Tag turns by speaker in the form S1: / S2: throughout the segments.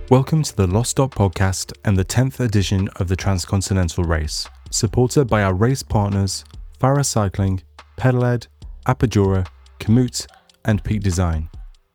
S1: Welcome to the Lost Dot podcast and the 10th edition of the Transcontinental Race, supported by our race partners Farah Cycling, Pedaled, Apajora, Komoot and Peak Design.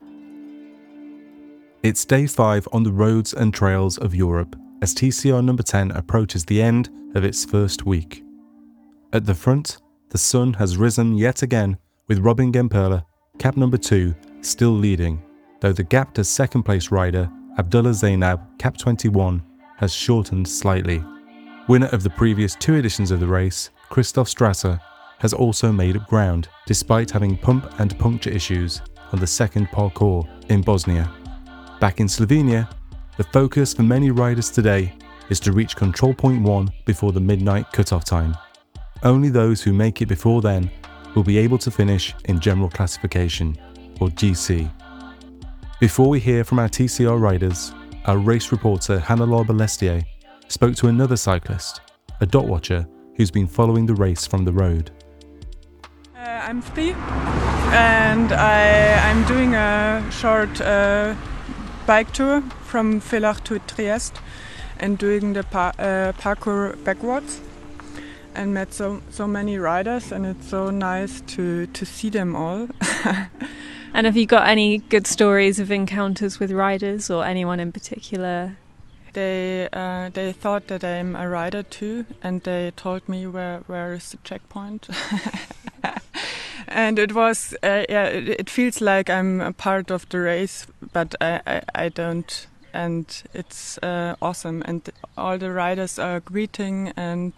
S1: It's day 5 on the roads and trails of Europe as TCR number 10 approaches the end of its first week. At the front, the sun has risen yet again with Robin Gemperle, cap number 2, still leading, though the gap to second place rider Abdullah Zainab, cap 21, has shortened slightly. Winner of the previous 2 editions of the race, Christoph Strasser, has also made up ground despite having pump and puncture issues on the second parcours in Bosnia. Back in Slovenia, the focus for many riders today is to reach control point 1 before the midnight cutoff time. Only those who make it before then will be able to finish in general classification, or GC. Before we hear from our TCR riders, our race reporter Hannah Balestier spoke to another cyclist, a dot watcher who's been following the race from the road.
S2: I'm Fri and I'm doing a short bike tour from Villach to Trieste and doing the parkour backwards, and met so many riders, and it's so nice to see them all.
S3: And have you got any good stories of encounters with riders or anyone in particular?
S2: They thought that I'm a rider too, and they told me where is the checkpoint. And it was it feels like I'm a part of the race, but I don't, and it's awesome, and all the riders are greeting, and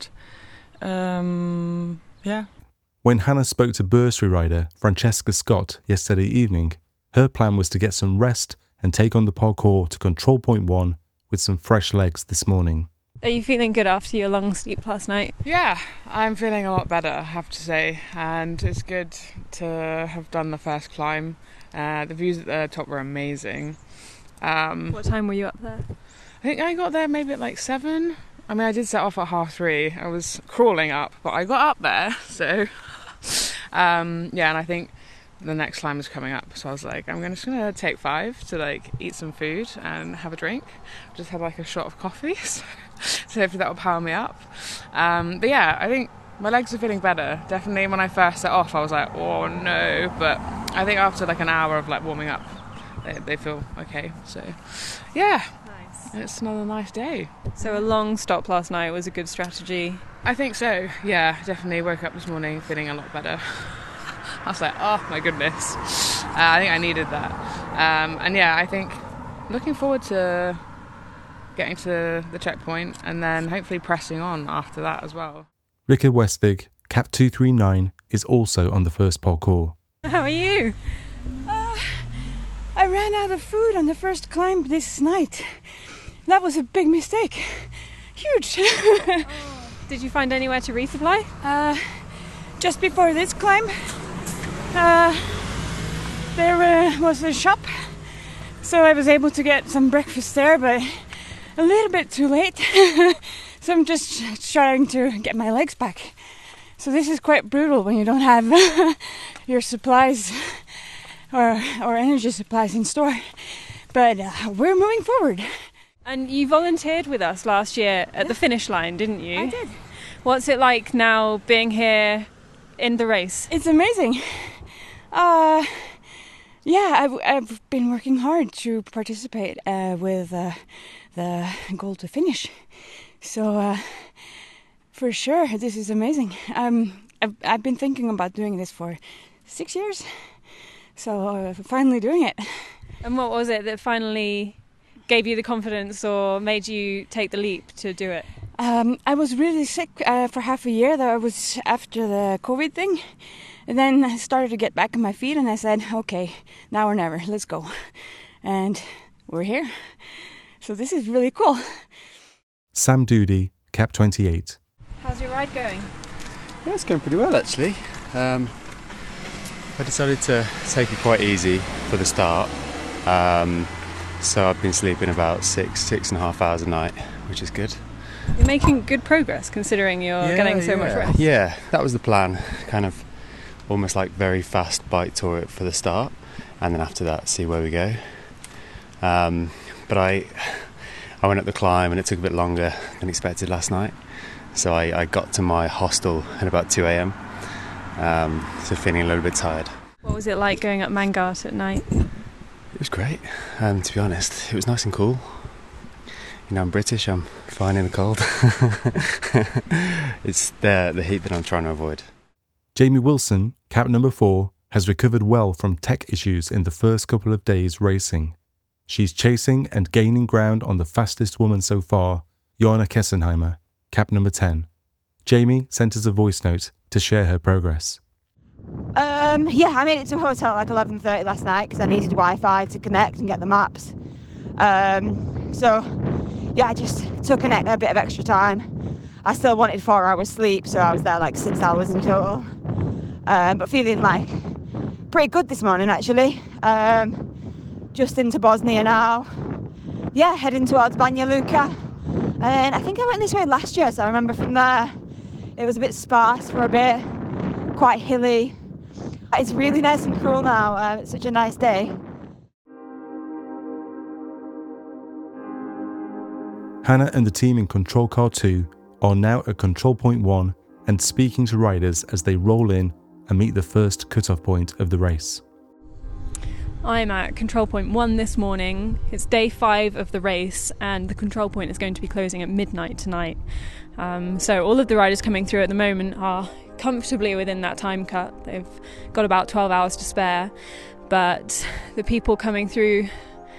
S2: yeah.
S1: When Hannah spoke to bursary rider Francesca Scott yesterday evening, her plan was to get some rest and take on the parcours to control point 1 with some fresh legs this morning.
S3: Are you feeling good after your long sleep last night?
S4: Yeah, I'm feeling a lot better, I have to say, and it's good to have done the first climb. The views at the top were amazing.
S3: What time were you up there?
S4: I think I got there maybe at like 7. I mean, I did set off at 3:30. I was crawling up, but I got up there, so... and I think the next climb is coming up, so I was like, I'm just gonna take 5 to like eat some food and have a drink. Just had like a shot of coffee, so hopefully that will power me up. But yeah, I think my legs are feeling better. Definitely when I first set off I was like, oh no, but I think after like an hour of like warming up they feel okay, so yeah. It's another nice day.
S3: So a long stop last night was a good strategy?
S4: I think so, yeah, definitely. Woke up this morning feeling a lot better. I was like, oh my goodness. I think I needed that. And yeah, I think looking forward to getting to the checkpoint and then hopefully pressing on after that as well.
S1: Rikke Westvig, cap 239, is also on the first parcours.
S3: How are you?
S5: I ran out of food on the first climb this night. That was a big mistake. Huge.
S3: Did you find anywhere to resupply?
S5: Just before this climb, there was a shop, so I was able to get some breakfast there, but a little bit too late. So I'm just trying to get my legs back. So this is quite brutal when you don't have your supplies or energy supplies in store. But we're moving forward.
S3: And you volunteered with us last year at the finish line, didn't you?
S5: I did.
S3: What's it like now being here in the race?
S5: It's amazing. I've been working hard to participate with the goal to finish. So for sure, this is amazing. I've been thinking about doing this for 6 years, so finally doing it.
S3: And what was it that finally gave you the confidence or made you take the leap to do it?
S5: I was really sick for half a year. That was after the COVID thing. And then I started to get back on my feet and I said, okay, now or never, let's go. And we're here. So this is really cool.
S1: Sam Doody, cap 28.
S3: How's your ride going?
S6: Yeah, it's going pretty well actually. I decided to take it quite easy for the start. So I've been sleeping about 6.5 hours a night, which is good.
S3: You're making good progress considering you're getting so much rest.
S6: Yeah, that was the plan. Kind of almost like very fast bike tour it for the start, and then after that see where we go. But I went up the climb and it took a bit longer than expected last night. So I got to my hostel at about 2 a.m. So feeling a little bit tired.
S3: What was it like going up Mangart at night?
S6: It was great. To be honest, it was nice and cool. You know, I'm British, I'm fine in the cold. It's the heat that I'm trying to avoid.
S1: Jamie Wilson, cap number 4, has recovered well from tech issues in the first couple of days racing. She's chasing and gaining ground on the fastest woman so far, Joanna Kessenheimer, cap number 10. Jamie sent us a voice note to share her progress.
S7: Yeah, I made it to a hotel at like 11:30 last night because I needed Wi-Fi to connect and get the maps. So, yeah, I just took a bit of extra time. I still wanted 4 hours sleep, so I was there like 6 hours in total. But feeling like pretty good this morning, actually. Just into Bosnia now. Yeah, heading towards Banja Luka. And I think I went this way last year, so I remember from there it was a bit sparse for a bit, quite hilly. It's really nice and cool now. It's such a nice day.
S1: Hannah and the team in Control Car 2 are now at Control Point 1 and speaking to riders as they roll in and meet the first cut-off point of the race.
S3: I'm at Control Point 1 this morning. It's day 5 of the race and the control point is going to be closing at midnight tonight. So all of the riders coming through at the moment are comfortably within that time cut. They've got about 12 hours to spare, but the people coming through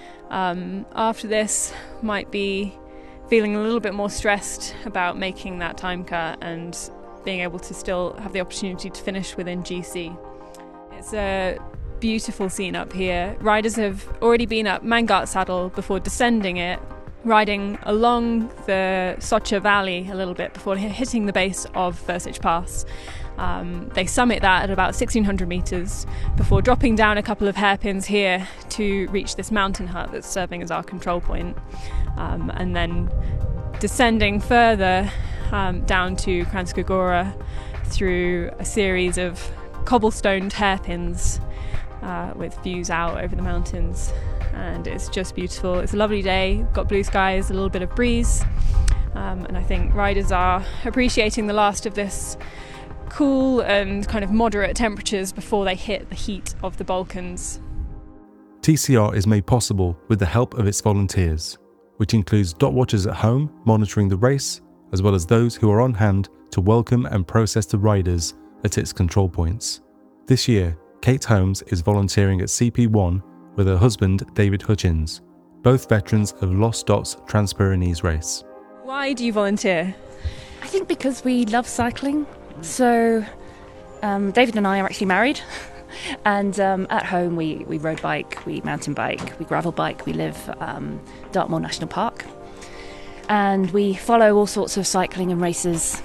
S3: after this might be feeling a little bit more stressed about making that time cut and being able to still have the opportunity to finish within GC. It's a beautiful scene up here. Riders have already been up Mangart Saddle before descending it, riding along the Socha Valley a little bit before hitting the base of Vršić Pass. They summit that at about 1,600 metres before dropping down a couple of hairpins here to reach this mountain hut that's serving as our control point, and then descending further down to Kranjska Gora through a series of cobblestoned hairpins with views out over the mountains. And it's just beautiful. It's a lovely day, got blue skies, a little bit of breeze, and I think riders are appreciating the last of this cool and kind of moderate temperatures before they hit the heat of the Balkans.
S1: TCR is made possible with the help of its volunteers, which includes dot watchers at home monitoring the race, as well as those who are on hand to welcome and process the riders at its control points. This year, Kate Holmes is volunteering at CP1 with her husband David Hutchins, both veterans of Lost Dots Transpyrenees race.
S3: Why do you volunteer?
S8: I think because we love cycling. So David and I are actually married, and at home we road bike, we mountain bike, we gravel bike, we live Dartmoor National Park, and we follow all sorts of cycling and races,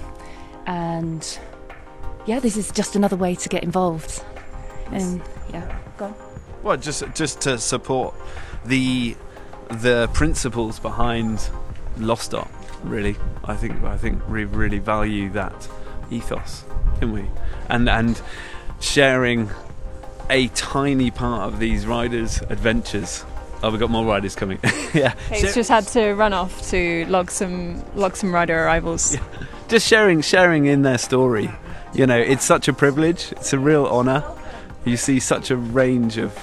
S8: and yeah, this is just another way to get involved. And yeah, go on.
S9: Well, just to support the principles behind Lost Dot, really. I think we really value that ethos, don't we? And sharing a tiny part of these riders' adventures. Oh, we've got more riders coming. Yeah.
S3: Kate's just had to run off to log some rider arrivals.
S9: Yeah. Just sharing in their story. You know, it's such a privilege. It's a real honour. You see such a range of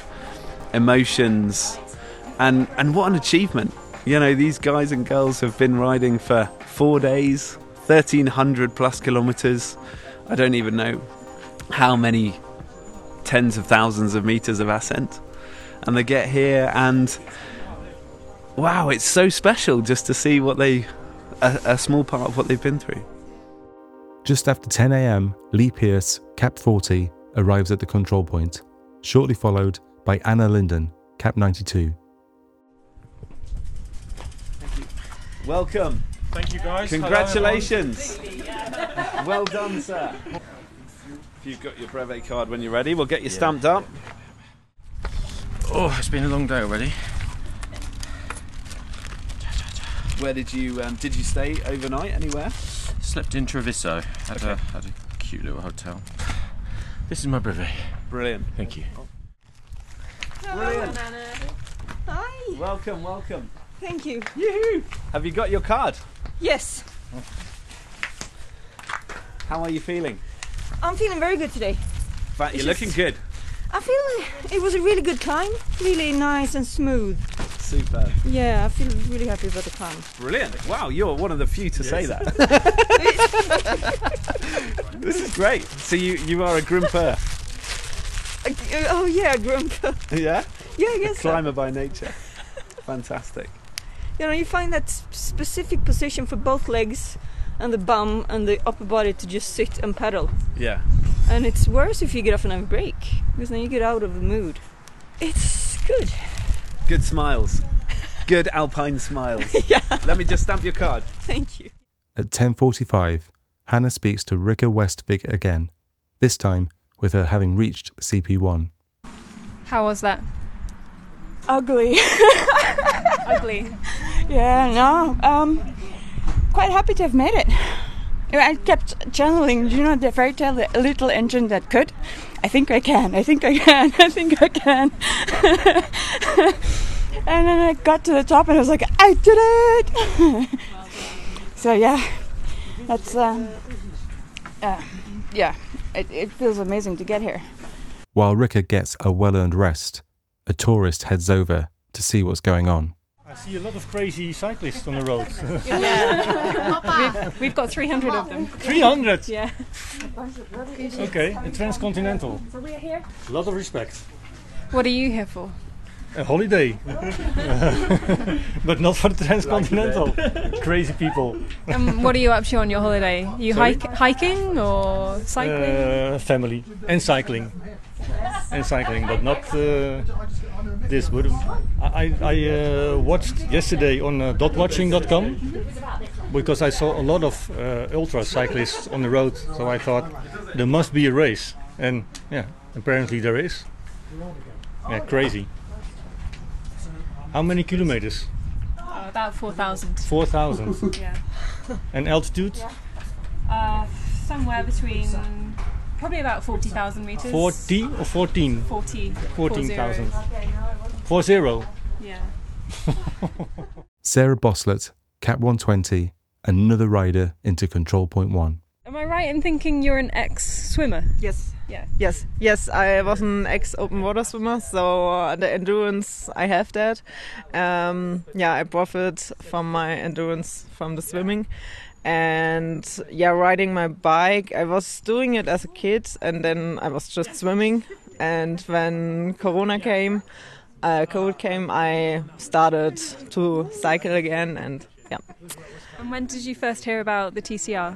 S9: emotions, and what an achievement. You know, these guys and girls have been riding for 4 days, 1,300 plus kilometres. I don't even know how many tens of thousands of metres of ascent. And they get here and wow, it's so special just to see what a small part of what they've been through.
S1: Just after 10 a.m, Lee Pearce, cap 40, arrives at the control point, shortly followed by Anna Linden, cap 92.
S9: Thank you. Welcome.
S10: Thank you, guys.
S9: Congratulations. Well done, sir. If you've got your brevet card when you're ready, we'll get you stamped up.
S10: Oh, it's been a long day already.
S9: Where did you stay overnight? Anywhere?
S10: Slept in Treviso. Had a cute little hotel. This is my brevet.
S9: Brilliant.
S10: Thank you.
S9: Brilliant.
S7: Hi.
S9: Welcome.
S11: Thank you.
S9: Yoo-hoo! Have you got your card?
S11: Yes,
S9: How are you feeling?
S11: I'm feeling very good today.
S9: You're
S11: It's
S9: looking
S11: just-
S9: good.
S11: I feel it was a really good climb, really nice and smooth.
S9: Superb.
S11: Yeah, I feel really happy about the climb.
S9: Brilliant. Wow, you're one of the few to say that. This is great. So you are a grimper.
S11: Oh yeah, Grump.
S9: Yeah?
S11: Yeah, I guess so.
S9: Climber by nature. Fantastic.
S11: You know, you find that specific position for both legs and the bum and the upper body to just sit and pedal.
S9: Yeah.
S11: And it's worse if you get off and have a break, because then you get out of the mood. It's good.
S9: Good smiles. Good alpine smiles.
S11: Yeah.
S9: Let me just stamp your card.
S11: Thank you.
S1: At 10:45, Hannah speaks to Rikke Westvik again, this time with her having reached CP1.
S3: How was that?
S5: Ugly.
S3: Ugly.
S5: Yeah, no. Quite happy to have made it. I kept channeling, you know, the fairy tale, the little engine that could. I think I can. I think I can. I think I can. And then I got to the top and I was like, I did it! So yeah, that's yeah, it feels amazing to get here.
S1: While Rikke gets a well-earned rest, a tourist heads over to see what's going on.
S12: I see a lot of crazy cyclists on the road.
S3: Yeah. We've got 300 of them.
S12: 300?
S3: Yeah.
S12: Okay, a transcontinental.
S3: So we're here.
S12: A lot of respect.
S3: What are you here for?
S12: A holiday. But not for the transcontinental. Crazy people.
S3: What are you up to on your holiday? You
S12: Sorry?
S3: hiking or cycling?
S12: Family and cycling. And cycling, but not this. But I watched yesterday on dotwatching.com because I saw a lot of ultra cyclists on the road. So I thought there must be a race, and yeah, apparently there is. Yeah, crazy. How many kilometers?
S3: About 4,000.
S12: 4,000.
S3: Yeah.
S12: And altitude?
S3: Somewhere between probably about 40,000 meters.
S12: 40 or 14?
S3: 40.
S12: 14,000. 40.
S3: Yeah.
S1: Sarah Boslett, Cap 120, another rider into Control Point 1.
S3: Am I right in thinking you're an ex-swimmer?
S13: Yes.
S3: Yeah.
S13: Yes, I was an ex-open water swimmer, so the endurance, I have that. I profit from my endurance from the swimming. And riding my bike, I was doing it as a kid, and then I was just swimming. And when COVID came, I started to cycle again, and yeah.
S3: And when did you first hear about the TCR?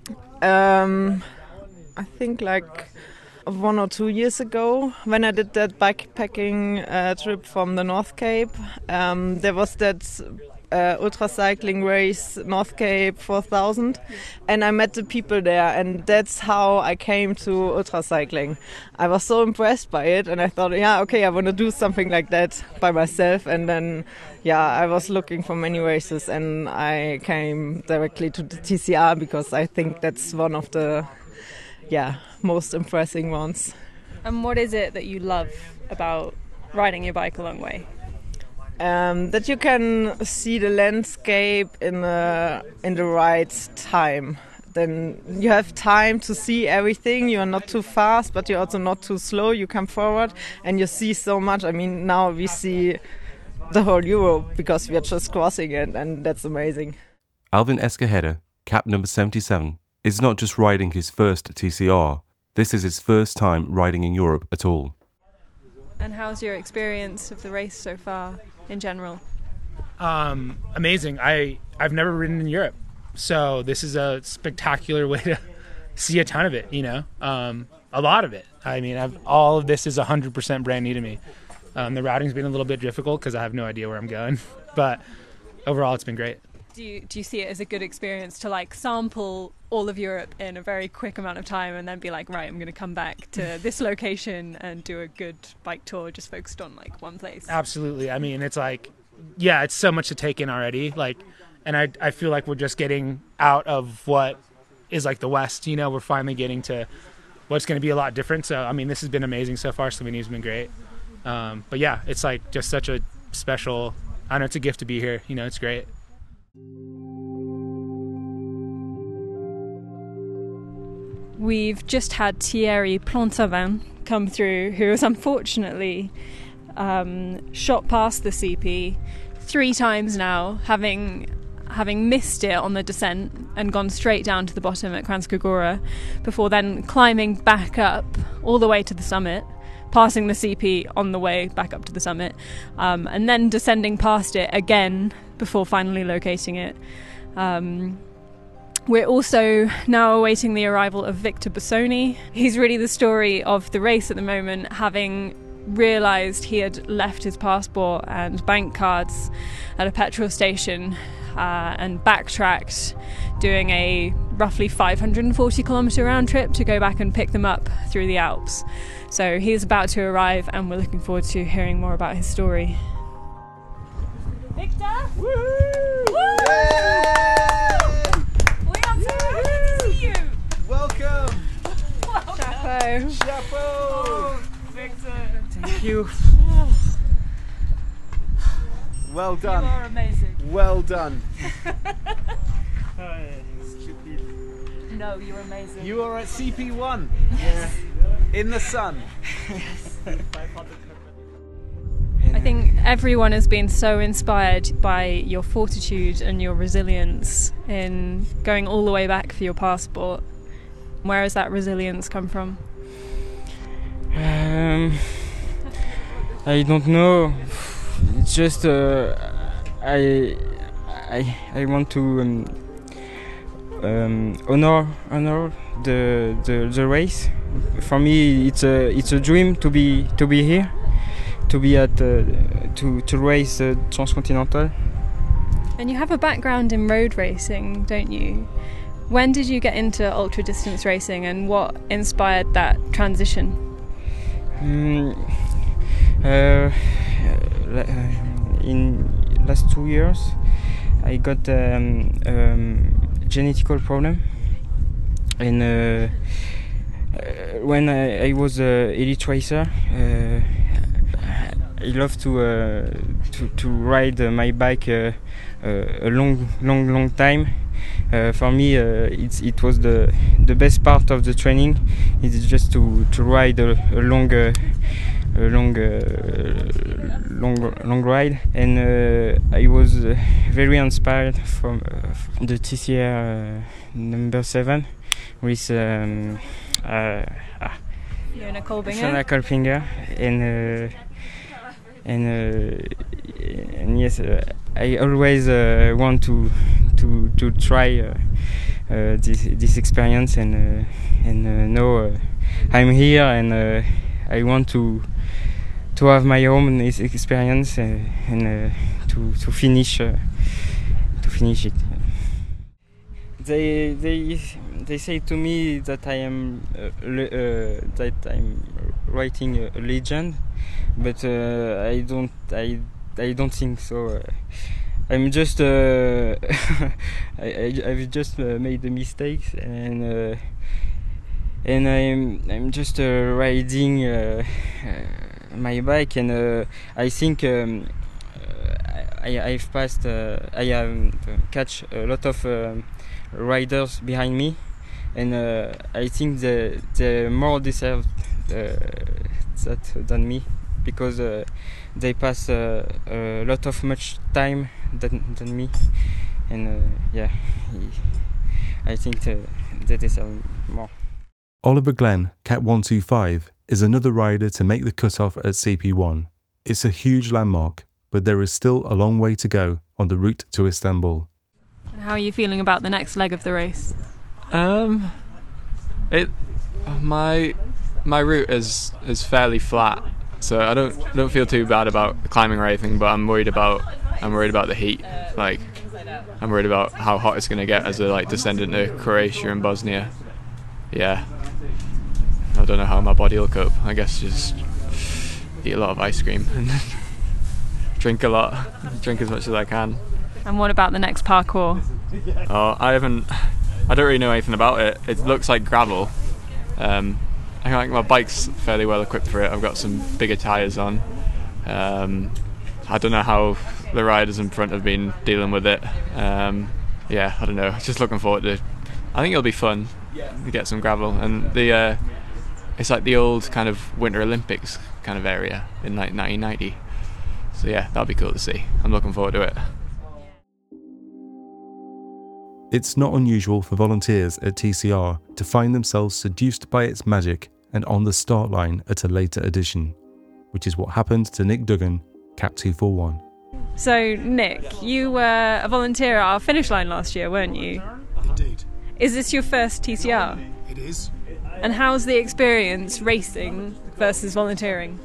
S13: I think like 1 or 2 years ago, when I did that backpacking trip from the North Cape. There was that ultra cycling race, North Cape 4000, and I met the people there, and that's how I came to ultra cycling. I was so impressed by it, and I thought, I want to do something like that by myself. And then I was looking for many races, and I came directly to the TCR because I think that's one of the most impressive ones.
S3: And what is it that you love about riding your bike a long way?
S13: That you can see the landscape in the right time. Then you have time to see everything. You are not too fast, but you're also not too slow. You come forward and you see so much. I mean, now we see the whole Europe because we are just crossing it, and that's amazing.
S1: Alvin Escajeda, Cap number 77, is not just riding his first TCR. This is his first time riding in Europe at all.
S3: And how's your experience of the race so far in general?
S14: Amazing. I've never ridden in Europe, so this is a spectacular way to see a ton of it, a lot of it. I mean, all of this is 100% brand new to me. The routing's been a little bit difficult because I have no idea where I'm going, but overall it's been great.
S3: Do you see it as a good experience to sample all of Europe in a very quick amount of time and then be like, right, I'm going to come back to this location and do a good bike tour just focused on one place?
S14: Absolutely. I mean, it's it's so much to take in already. And I feel like we're just getting out of what is the West. We're finally getting to what's going to be a lot different. So, I mean, this has been amazing so far. Slovenia's been great. But yeah, it's just such a special I don't know, it's a gift to be here. You know, it's great.
S3: We've just had Thierry Plantavin come through, who has unfortunately shot past the CP 3 times now, having missed it on the descent and gone straight down to the bottom at Kranjska Gora, before then climbing back up all the way to the summit, passing the CP on the way back up to the summit, and then descending past it again before finally locating it. We're also now awaiting the arrival of Victor Bassoni. He's really the story of the race at the moment, having realised he had left his passport and bank cards at a petrol station and backtracked, doing a roughly 540 kilometre round trip to go back and pick them up through the Alps. So he's about to arrive, and we're looking forward to hearing more about his story.
S5: Victor! Woo!
S9: Woo!
S5: We are so happy to see you!
S9: Welcome!
S3: Chapeau!
S9: Chapeau!
S5: Oh, Victor!
S9: Thank you. Well done.
S5: You are amazing.
S9: Well done.
S5: Stupid. No, you're amazing.
S9: You are at CP1.
S5: Yes.
S9: In the sun.
S5: Yes.
S3: I think everyone has been so inspired by your fortitude and your resilience in going all the way back for your passport. Where has that resilience come from?
S15: I don't know. It's just I want to honor the race. For me, it's a dream to be here, to be at to race Transcontinental.
S3: And you have a background in road racing, don't you? When did you get into ultra distance racing, and what inspired that transition?
S15: In last 2 years, I got genetical problem, and when I was elite racer, I love to ride my bike a long time. For me, it was the best part of the training. It's just to ride a long ride, and I was very inspired from the TCR number 7 with
S3: Fiona
S15: Kolbinger, and yes, I always want to try this experience, and now I'm here, and I want to have my own experience and to finish it. They say to me that I'm writing a legend, but I don't think so. I'm just I've just made the mistakes, and I'm just riding my bike, and I think I've passed. I have catch a lot of riders behind me, and I think they more deserve that than me, because they pass a lot of much time than me, and yeah, I think they deserve more.
S1: Oliver Glenn, Cat 125, is another rider to make the cut-off at CP1. It's a huge landmark, but there is still a long way to go on the route to Istanbul.
S3: And how are you feeling about the next leg of the race?
S16: My route is fairly flat, so I don't feel too bad about climbing or anything, but I'm worried about the heat. Like, I'm worried about how hot it's going to get as a descendant to Croatia and Bosnia. Yeah, I don't know how my body will cope. I guess just eat a lot of ice cream and drink a lot, drink as much as I can.
S3: And what about the next parkour?
S16: Oh, I don't really know anything about it. It looks like gravel. I think my bike's fairly well equipped for it. I've got some bigger tyres on. I don't know how the riders in front have been dealing with it. Yeah, I don't know. Just looking forward to. I think it'll be fun to get some gravel, and it's like the old kind of Winter Olympics kind of area in like 1990. So yeah, that'll be cool to see. I'm looking forward to it.
S1: It's not unusual for volunteers at TCR to find themselves seduced by its magic and on the start line at a later edition, which is what happened to Nick Duggan, Cap 241.
S3: So, Nick, you were a volunteer at our finish line last year, weren't you?
S17: Indeed.
S3: Is this your first TCR?
S17: It is.
S3: And how's the experience racing versus volunteering?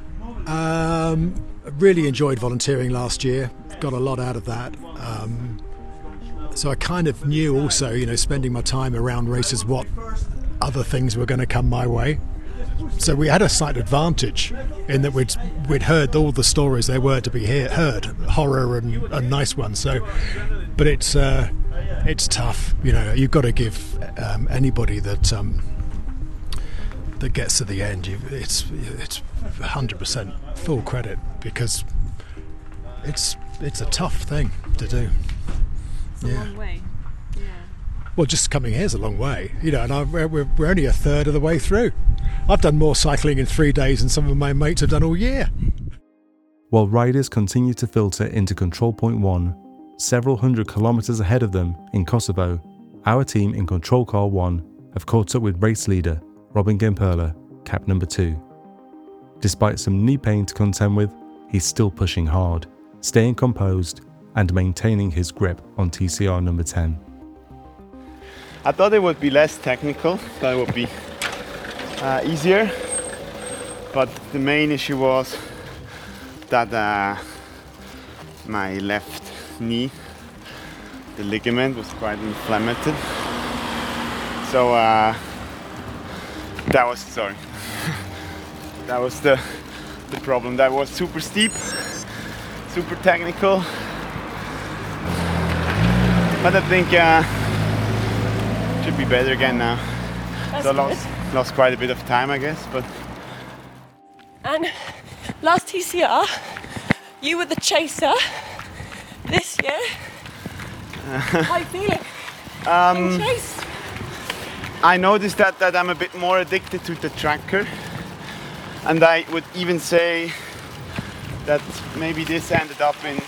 S17: Really enjoyed volunteering last year. Got a lot out of that. So I kind of knew also, spending my time around races, what other things were going to come my way. So we had a slight advantage in that we'd heard all the stories there were to be heard, horror and nice ones. So, but it's tough. You've got to give anybody that gets to the end. It's 100% full credit, because it's a tough thing to do.
S3: It's a long way. Yeah.
S17: Well, just coming here is a long way, and we're only a third of the way through. I've done more cycling in 3 days than some of my mates have done all year.
S1: While riders continue to filter into Control Point 1, several hundred kilometres ahead of them in Kosovo, our team in Control Car 1 have caught up with race leader Robin Gemperle, Cap number 2. Despite some knee pain to contend with, he's still pushing hard, staying composed and maintaining his grip on TCR number 10.
S18: I thought it would be less technical, that it would be easier, but the main issue was that my left knee, the ligament, was quite inflamed. So that was that was the problem. That was super steep, super technical, but I think should be better again now.
S19: That's
S18: so
S19: good.
S18: Lost quite a bit of time, I guess, but.
S19: And last TCR, you were the chaser. This year, how are you feeling? Being chased?
S18: I noticed that I'm a bit more addicted to the tracker, and I would even say that maybe this ended up in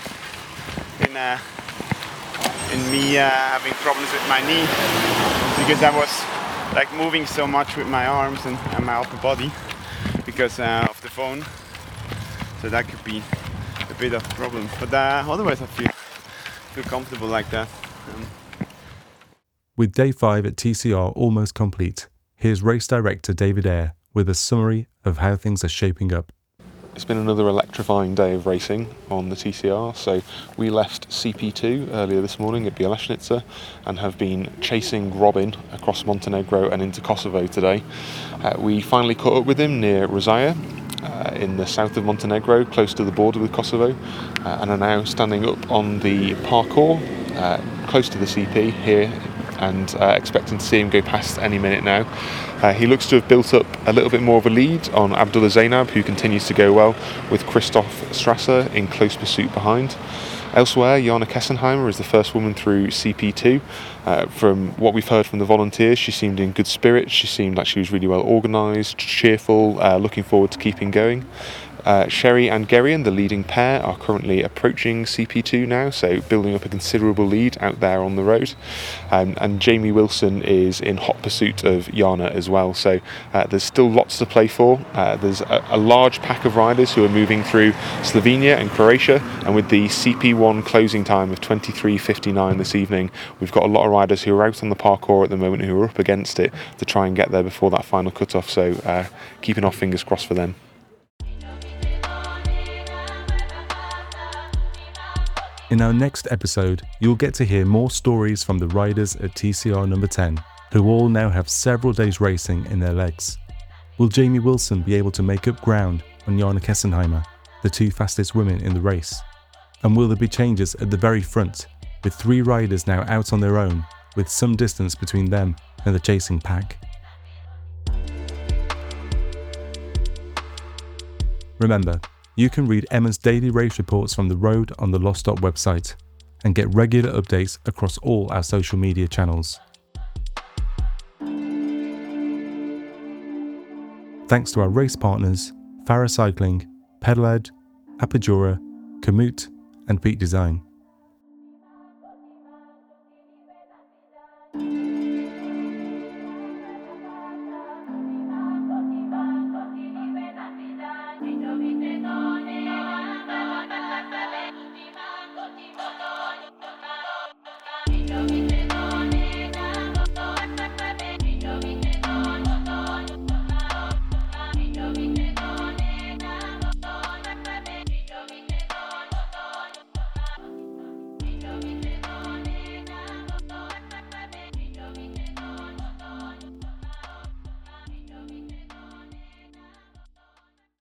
S18: me having problems with my knee, because I was like moving so much with my arms and my upper body because of the phone, so that could be a bit of a problem. But otherwise I feel comfortable like that.
S1: With day 5 at TCR almost complete, here's race director David Eyre with a summary of how things are shaping up.
S20: It's been another electrifying day of racing on the TCR. So we left CP2 earlier this morning at Bielešnica and have been chasing Robin across Montenegro and into Kosovo today. We finally caught up with him near Rosaja in the south of Montenegro, close to the border with Kosovo, and are now standing up on the parkour close to the CP here, and expecting to see him go past any minute now. He looks to have built up a little bit more of a lead on Abdullah Zainab, who continues to go well, with Christoph Strasser in close pursuit behind. Elsewhere, Jana Kessenheimer is the first woman through CP2. From what we've heard from the volunteers, she seemed in good spirits. She seemed like she was really well organised, cheerful, looking forward to keeping going. Sherry and Gerian, the leading pair, are currently approaching CP2 now, so building up a considerable lead out there on the road. And Jamie Wilson is in hot pursuit of Jana as well, so there's still lots to play for. There's a large pack of riders who are moving through Slovenia and Croatia, and with the CP1 closing time of 23:59 this evening, we've got a lot of riders who are out on the parkour at the moment who are up against it to try and get there before that final cut-off, so keeping our fingers crossed for them.
S1: In our next episode, you'll get to hear more stories from the riders at TCR number 10, who all now have several days racing in their legs. Will Jamie Wilson be able to make up ground on Jana Kessenheimer, the two fastest women in the race? And will there be changes at the very front, with 3 riders now out on their own, with some distance between them and the chasing pack? Remember, you can read Emma's daily race reports from the road on the Lost Dot website and get regular updates across all our social media channels. Thanks to our race partners, Farah Cycling, Pedaled, Apajora, Komoot and Peak Design.